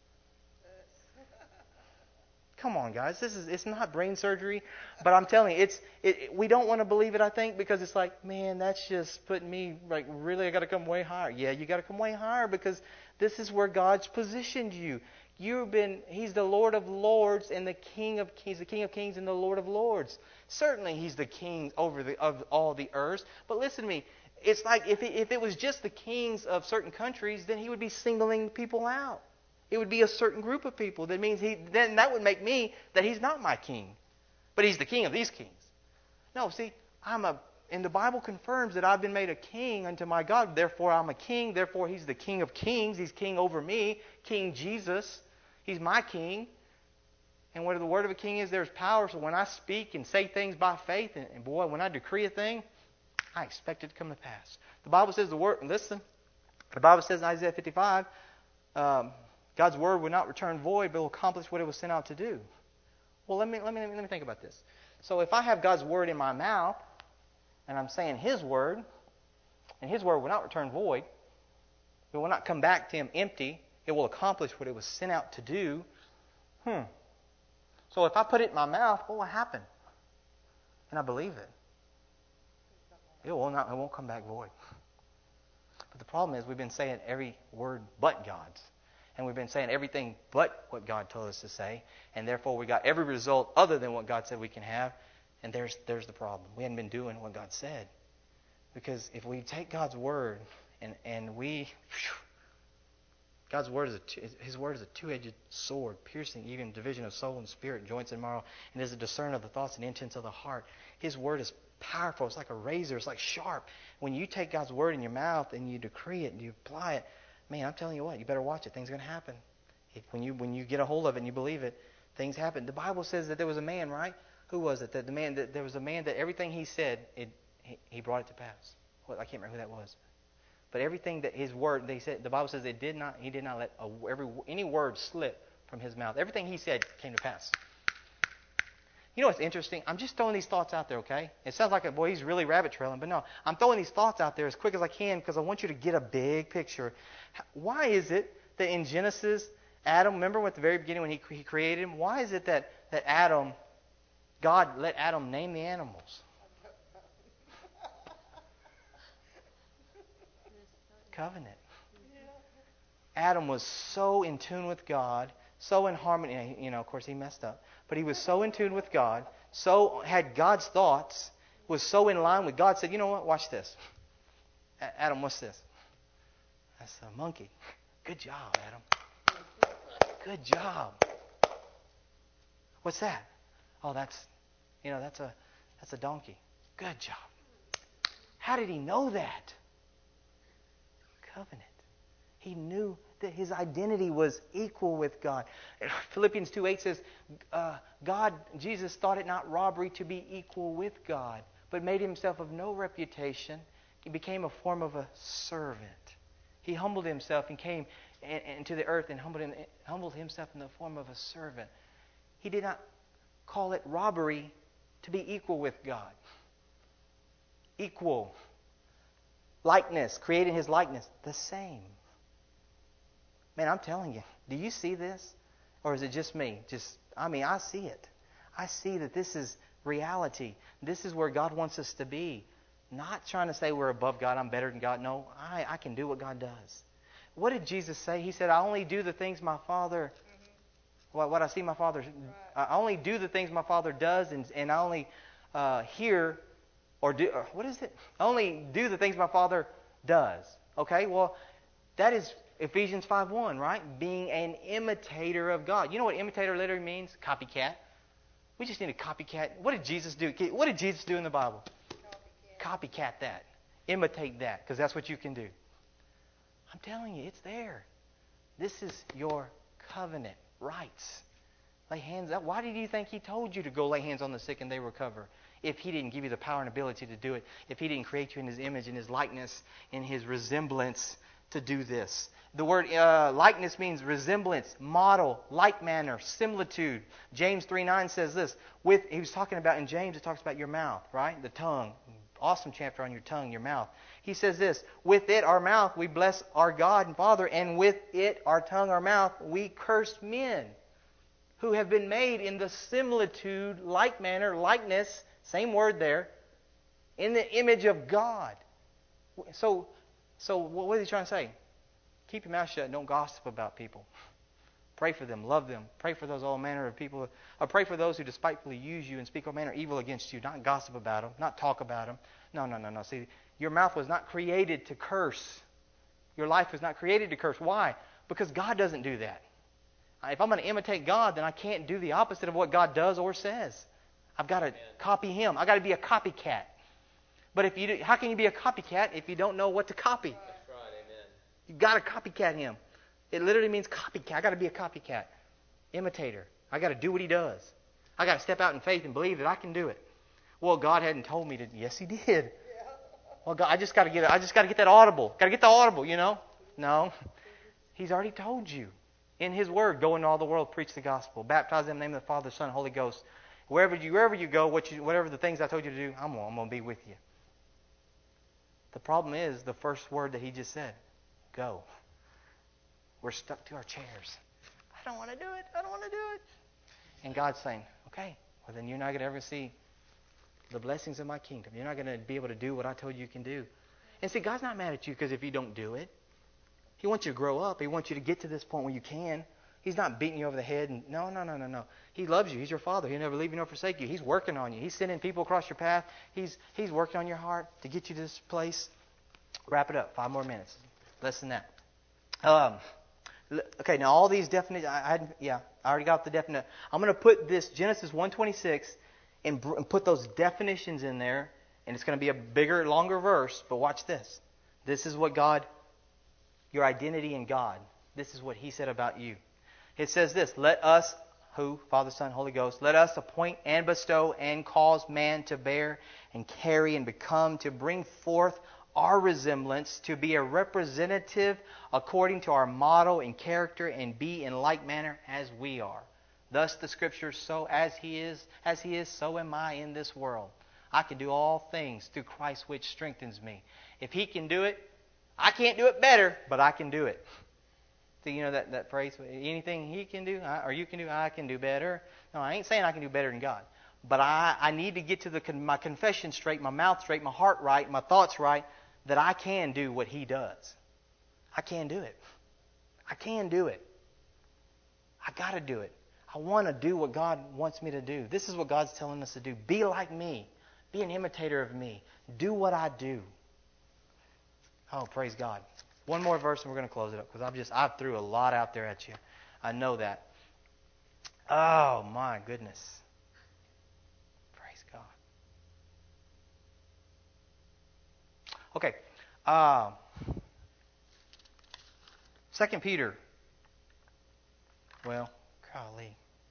Come on, guys. It's not brain surgery, but I'm telling you, we don't want to believe it, I think, because it's like, man, that's just putting me, like, really, I got to come way higher. Yeah, you got to come way higher because this is where God's positioned you. He's the Lord of Lords and the King of Kings, the King of Kings and the Lord of Lords. Certainly He's the King of all the earth. But listen to me, it's like if it was just the kings of certain countries, then He would be singling people out. It would be a certain group of people. That means then that would make me that He's not my king, but He's the king of these kings. No, see, and the Bible confirms that I've been made a king unto my God. Therefore, I'm a king. Therefore, He's the King of Kings. He's king over me, King Jesus. He's my king. And where the word of a king is, there's power. So when I speak and say things by faith, and boy, when I decree a thing, I expect it to come to pass. The Bible says the Bible says in Isaiah 55, God's word will not return void, but will accomplish what it was sent out to do. Well, let me think about this. So if I have God's word in my mouth, and I'm saying His word, and His word will not return void, it will not come back to Him empty, it will accomplish what it was sent out to do. So if I put it in my mouth, what will happen? And I believe it. It won't come back void. But the problem is we've been saying every word but God's. And we've been saying everything but what God told us to say. And therefore we got every result other than what God said we can have. And there's the problem. We hadn't been doing what God said. Because if we take God's word God's word His word is a two-edged sword, piercing even division of soul and spirit, joints and marrow, and is a discerner of the thoughts and intents of the heart. His word is powerful. It's like a razor. It's like sharp. When you take God's word in your mouth and you decree it and you apply it, man, I'm telling you what, you better watch it. Things are going to happen. When you get a hold of it and you believe it, things happen. The Bible says that there was a man, right? Who was it? There was a man that everything he said, he brought it to pass. Well, I can't remember who that was. But everything that his word, the Bible says he did not let any word slip from his mouth. Everything he said came to pass. You know what's interesting? I'm just throwing these thoughts out there, okay? It sounds like, boy, he's really rabbit trailing. But no, I'm throwing these thoughts out there as quick as I can because I want you to get a big picture. Why is it that in Genesis, Adam, remember at the very beginning when he created him, why is it that God let Adam name the animals? Covenant. Adam was so in tune with God, so in harmony. You know, of course, he messed up. But he was so in tune with God, so had God's thoughts, was so in line with God, said, you know what, watch this. Adam, what's this? That's a monkey. Good job, Adam. Good job. What's that? Oh, that's a donkey. Good job. How did he know that? Covenant. He knew that his identity was equal with God. Philippians 2:8 says, Jesus thought it not robbery to be equal with God, but made himself of no reputation. He became a form of a servant. He humbled himself and came into the earth and humbled himself in the form of a servant. He did not call it robbery to be equal with God. Equal. Likeness, created in His likeness, the same. Man, I'm telling you, do you see this? Or is it just me? I see it. I see that this is reality. This is where God wants us to be. Not trying to say we're above God, I'm better than God. No, I can do what God does. What did Jesus say? He said, I only do the things my Father, what I see my Father, I only do the things my Father does, and I only hear or do, what is it? I only do the things my Father does. Okay, well, that is Ephesians 5:1, right? Being an imitator of God. You know what imitator literally means? Copycat. We just need a copycat. What did Jesus do? What did Jesus do in the Bible? Copycat that. Imitate that, because that's what you can do. I'm telling you, it's there. This is your covenant rights. Lay hands up. Why did you think He told you to go lay hands on the sick and they recover? If He didn't give you the power and ability to do it, if He didn't create you in His image, in His likeness, in His resemblance to do this. The word likeness means resemblance, model, like manner, similitude. James 3:9 says this. He was talking about in James, it talks about your mouth, right? The tongue. Awesome chapter on your tongue, your mouth. He says this, with it, our mouth, we bless our God and Father, and with it, our tongue, our mouth, we curse men who have been made in the similitude, like manner, likeness, same word there, in the image of God. So what is He trying to say? Keep your mouth shut and don't gossip about people. Pray for them, love them. Pray for those all manner of people. Or pray for those who despitefully use you and speak all manner of evil against you. Not gossip about them, not talk about them. No. See, your mouth was not created to curse. Your life was not created to curse. Why? Because God doesn't do that. If I'm going to imitate God, then I can't do the opposite of what God does or says. I've got to copy Him. I've got to be a copycat. But how can you be a copycat if you don't know what to copy? That's right, amen. You've got to copycat Him. It literally means copycat. I've got to be a copycat. Imitator. I've got to do what He does. I've got to step out in faith and believe that I can do it. Well, God hadn't told me to. Yes, He did. Well, God, I just got to get that audible. Got to get the audible, No. He's already told you. In His Word, go into all the world, preach the gospel. Baptize them in the name of the Father, Son, Holy Ghost. Wherever you go, whatever the things I told you to do, I'm going to be with you. The problem is the first word that He just said, go. We're stuck to our chairs. I don't want to do it. I don't want to do it. And God's saying, okay, well then you're not going to ever see the blessings of my kingdom. You're not going to be able to do what I told you can do. And see, God's not mad at you because if you don't do it. He wants you to grow up. He wants you to get to this point where you can. He's not beating you over the head. And no. He loves you. He's your Father. He'll never leave you nor forsake you. He's working on you. He's sending people across your path. He's working on your heart to get you to this place. Wrap it up. 5 more minutes. Less than that. Okay, now all these definitions, I already got the definition. I'm going to put this Genesis 1:26 and put those definitions in there, and it's going to be a bigger, longer verse, but watch this. This is what God, your identity in God, this is what He said about you. It says this, let us, who? Father, Son, Holy Ghost, let us appoint and bestow and cause man to bear and carry and become, to bring forth our resemblance, to be a representative according to our model and character, and be in like manner as we are. Thus the Scriptures, so as He is, so am I in this world. I can do all things through Christ which strengthens me. If He can do it, I can't do it better, but I can do it. So you know that phrase, anything He can do, or you can do, I can do better. No, I ain't saying I can do better than God. But I need to get to my confession straight, my mouth straight, my heart right, my thoughts right, that I can do what He does. I can do it. I can do it. I got to do it. I want to do what God wants me to do. This is what God's telling us to do. Be like me. Be an imitator of me. Do what I do. Oh, praise God. One more verse and we're going to close it up because I threw a lot out there at you. I know that. Oh, my goodness. Praise God. Okay. 2 Peter. Well, golly.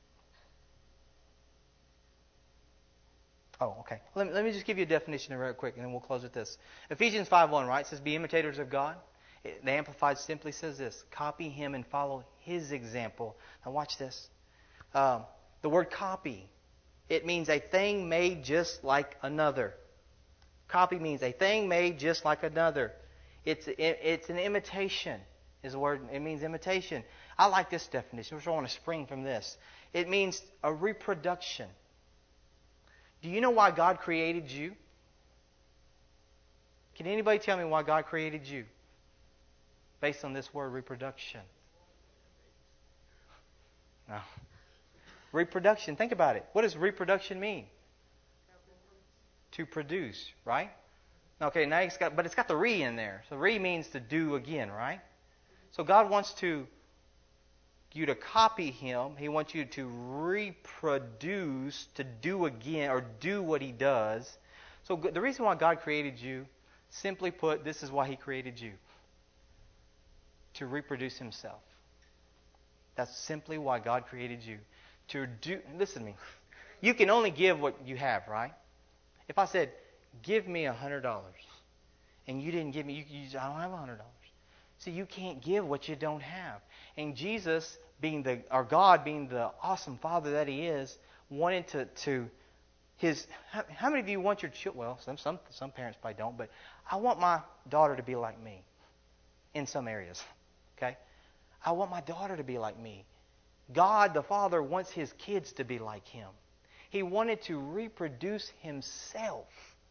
Oh, okay. Let me just give you a definition real quick, and then we'll close with this. Ephesians 5:1, right? It says, be imitators of God. The Amplified simply says this: copy him and follow his example. Now watch this. The word copy, it means a thing made just like another. Copy means a thing made just like another. It's an imitation is the word. It means imitation. I like this definition, which I want to spring from this. It means a reproduction. Do you know why God created you? Can anybody tell me why God created you? Based on this word, reproduction. No. Reproduction. Think about it. What does reproduction mean? To produce, right? Okay, now it's got the re in there. So re means to do again, right? So God wants you to copy him. He wants you to reproduce, to do again, or do what he does. So the reason why God created you, simply put, this is why he created you. To reproduce himself. That's simply why God created you. Listen to me. You can only give what you have, right? If I said, give me $100, and you didn't give me, I don't have $100. So you can't give what you don't have. And Jesus, God being the awesome Father that he is, wanted how many of you want your children? Well, some parents probably don't, but I want my daughter to be like me in some areas. Okay? I want my daughter to be like me. God, the Father, wants his kids to be like him. He wanted to reproduce himself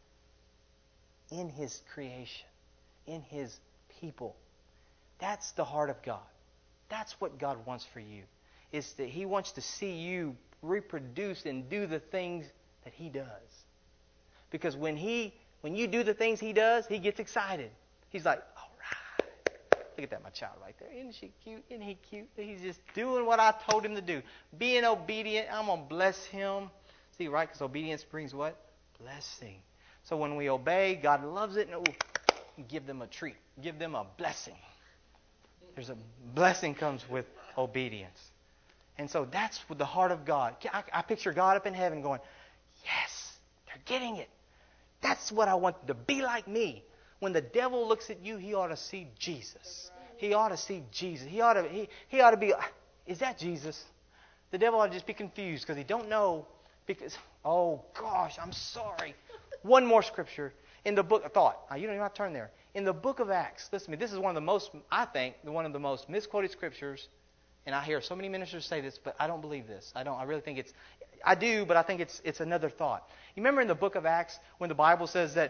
in his creation, in his people. That's the heart of God. That's what God wants for you. Is that he wants to see you reproduce and do the things that he does. Because when you do the things he does, he gets excited. He's like, all right. Look at that, my child right there. Isn't she cute? Isn't he cute? He's just doing what I told him to do. Being obedient, I'm going to bless him. See, right? Because obedience brings what? Blessing. So when we obey, God loves it. And give them a treat. Give them a blessing. There's a blessing comes with obedience. And so that's what the heart of God. I picture God up in heaven going, yes, they're getting it. That's what I want to be like me. When the devil looks at you, he ought to see Jesus. He ought to see Jesus. He ought to be, is that Jesus? The devil ought to just be confused because he don't know. Because, oh gosh, I'm sorry. One more scripture in the book of thought. You don't even have to turn there. In the book of Acts, listen to me, this is one of the most, I think, one of the most misquoted scriptures. And I hear so many ministers say this, but I don't believe this. I really think I do, but I think it's another thought. You remember in the book of Acts when the Bible says that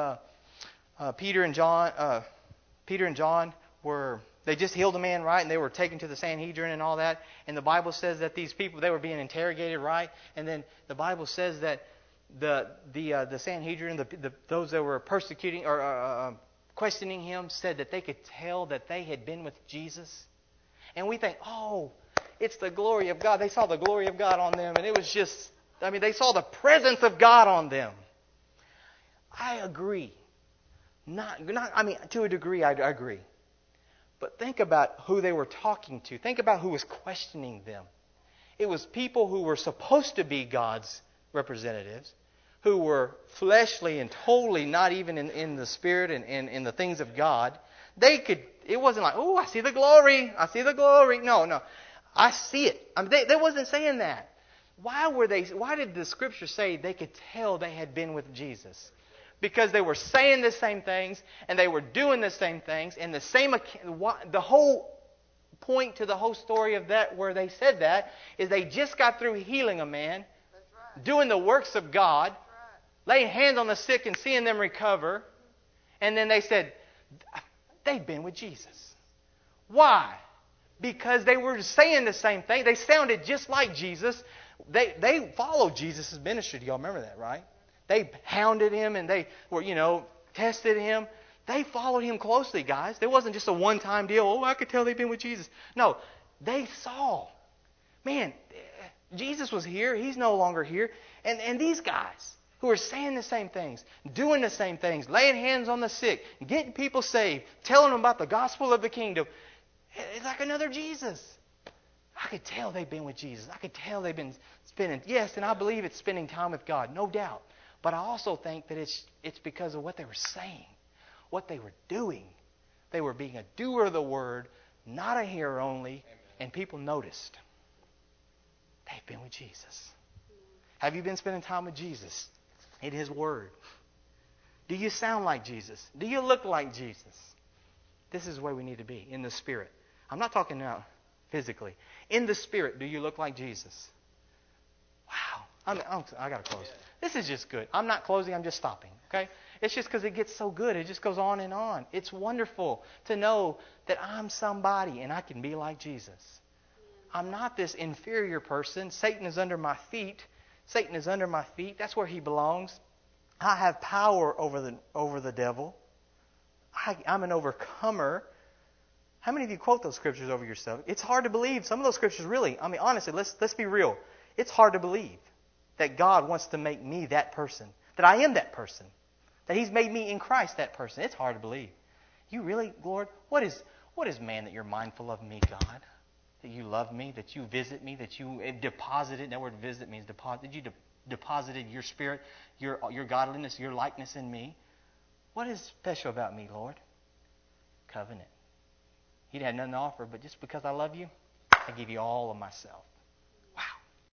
Peter and John they just healed a man, right? And they were taken to the Sanhedrin and all that. And the Bible says that these people, they were being interrogated, right? And then the Bible says that the Sanhedrin, those that were persecuting or questioning him, said that they could tell that they had been with Jesus. And we think, oh, it's the glory of God. They saw the glory of God on them, and it was just, they saw the presence of God on them. I agree. To a degree, I agree. But think about who they were talking to. Think about who was questioning them. It was people who were supposed to be God's representatives, who were fleshly and totally not even in the spirit and in the things of God. It wasn't like, oh, I see the glory. I see the glory. No. I see it. They wasn't saying that. Why did the scripture say they could tell they had been with Jesus? Because they were saying the same things and they were doing the same things, and the whole point to the whole story of that where they said that is they just got through healing a man, doing the works of God, laying hands on the sick and seeing them recover, and then they said they'd been with Jesus. Why? Because they were saying the same thing. They sounded just like Jesus. They followed Jesus' ministry. Do y'all remember that, right? They hounded him and they were, tested him. They followed him closely, guys. There wasn't just a one-time deal. Oh, I could tell they've been with Jesus. No, they saw. Man, Jesus was here. He's no longer here. And these guys who are saying the same things, doing the same things, laying hands on the sick, getting people saved, telling them about the gospel of the kingdom, it's like another Jesus. I could tell they've been with Jesus. I could tell they've been spending, yes, and I believe it's spending time with God, no doubt. But I also think that it's because of what they were saying, what they were doing. They were being a doer of the word, not a hearer only. And people noticed. They've been with Jesus. Have you been spending time with Jesus in His Word? Do you sound like Jesus? Do you look like Jesus? This is where we need to be, in the Spirit. I'm not talking now physically. In the Spirit, do you look like Jesus? Wow. I got to close. This is just good. I'm not closing, I'm just stopping. Okay? It's just because it gets so good. It just goes on and on. It's wonderful to know that I'm somebody and I can be like Jesus. I'm not this inferior person. Satan is under my feet. Satan is under my feet. That's where he belongs. I have power over the devil. I'm an overcomer. How many of you quote those scriptures over yourself? It's hard to believe. Some of those scriptures really, honestly, let's be real. It's hard to believe that God wants to make me that person, that I am that person, that He's made me in Christ that person. It's hard to believe. You really, Lord, what is man that you're mindful of me, God? That you love me, that you visit me, that you deposited, that word visit means deposit, that you deposited your spirit, your godliness, your likeness in me. What is special about me, Lord? Covenant. He had nothing to offer, but just because I love you, I give you all of myself.